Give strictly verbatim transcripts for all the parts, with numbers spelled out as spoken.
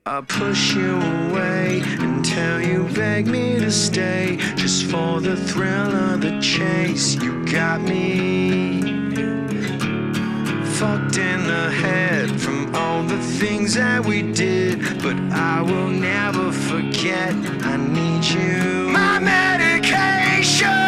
I push you away until you beg me to stay, just for the thrill of the chase. You got me fucked in the head from all the things that we did, but I will never forget. I need you, my medication.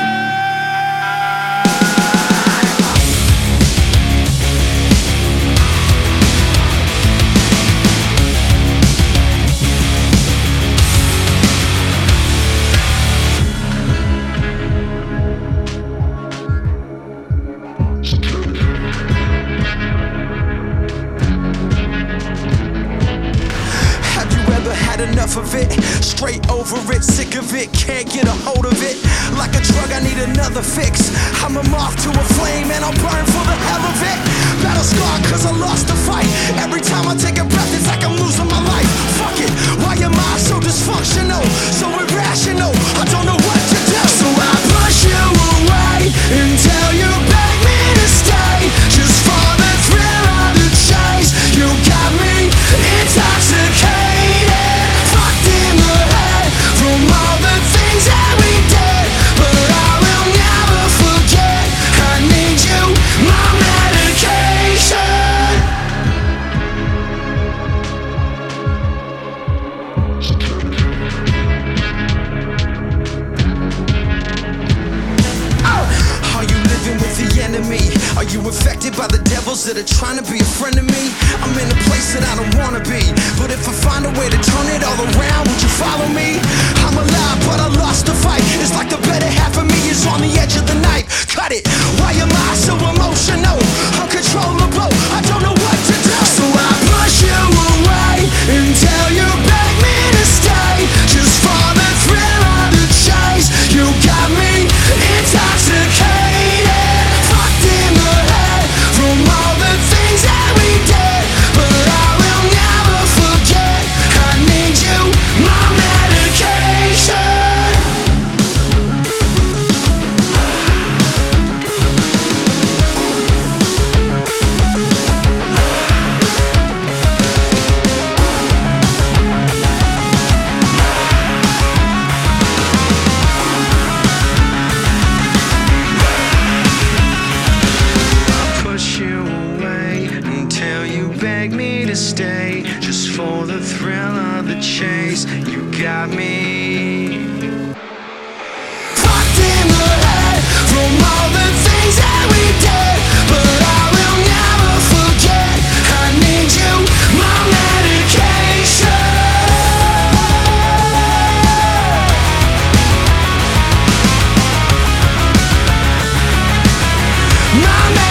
Enough of it, straight over it, sick of it, can't get a hold of it. Like a drug, I need another fix. I'm a moth to a flame and I'll burn for the hell of it. Battle scarred cause I lost the fight. Every time I take a breath, it's like I'm losing my life. Fuck it, why am I so dysfunctional, so irrational? I don't know what to do. So I push you away until you beg me to stay, just for the thrill of the chase. You got me intoxicated, from all the things that we did, but I will never forget. I need you, my medication. Oh, are you living with the enemy? Are you infected by the devils that are trying to be a friend of me? I'm in a place that I don't wanna be, but if I find a way to turn it all around, would you follow me? I'm alive, but I lost the fight. It's like the better half of me is on the edge of the knife. Cut it, why am I so emotional, uncontrollable? I don't know what to do. So I push you away until you beg me to stay, just for the thrill of the chase. You got me intoxicated, fucked in the head from all the things that we did, but I will never forget. I need you, my medication. Stay, just for the thrill of the chase. You got me fucked in the head from all the things that we did, but I will never forget. I need you, my medication. My medication.